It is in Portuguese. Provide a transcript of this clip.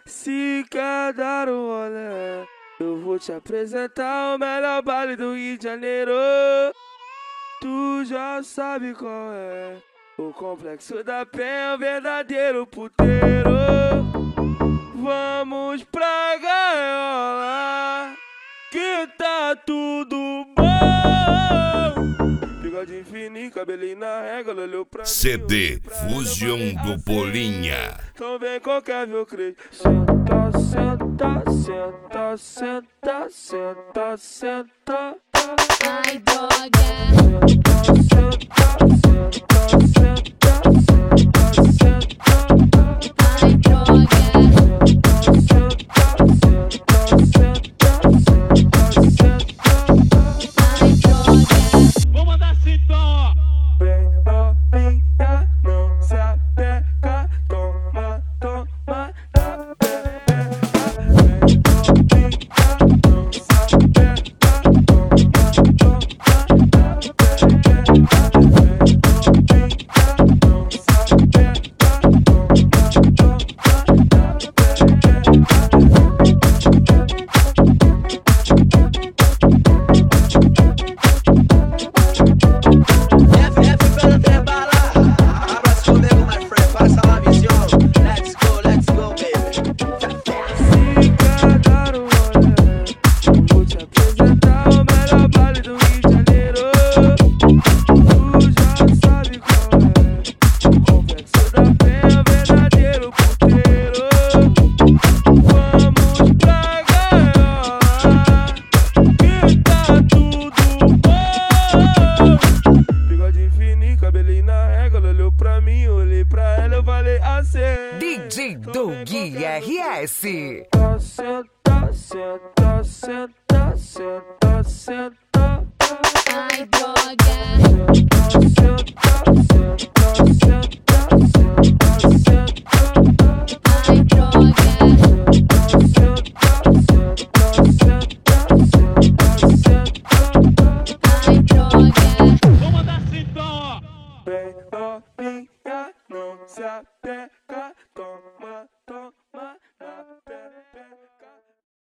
Se quer dar um rolê, eu vou te apresentar o melhor baile do Rio de Janeiro. Tu já sabe qual é. O Complexo da Penha é o verdadeiro puteiro. Vamos pra gaiola, que tá tudo bom. Bigode fininho, cabelinho na régua, olhou pra mim. CD Fusion do Polinha. Então vem qualquer viu crente. Senta, senta, senta, senta, senta, senta. Ai, droga. Senta, senta, senta, senta, senta. Ai, droga. Senta, senta, senta, senta, senta. Ai, droga. Vamos mandar assim então, ó. Vem novinha, não se apega, toma, toma, dá pepeca. Vem novinha, não se apega, toma, toma, dá pepeca. Vem novinha, não se apega, toma, toma, dá FF pelo trebala. Abraço comigo, my friend. Passa lá, visão. Let's go, baby. Se quer dar um rolê, eu vou te apresentar o melhor baile do Rio de Janeiro. Tu já sabe qual é. O Complexo da Penha é o verdadeiro puteiro. Vamos pra gaiola, que tá tudo bom. Bigode fininho, cabelinho na régua, ela olhou pra mim, eu olhei pra ela, eu falei assim. DJ Doug RS. Senta, senta, senta, senta, senta. Ai, droga. Senta, senta, senta, senta, senta. Ai, droga. Senta, senta, senta, senta, senta. Ai, droga. Vamos mandar assim então, ó. Vem novinha, não se apega, toma, toma, na pepeca.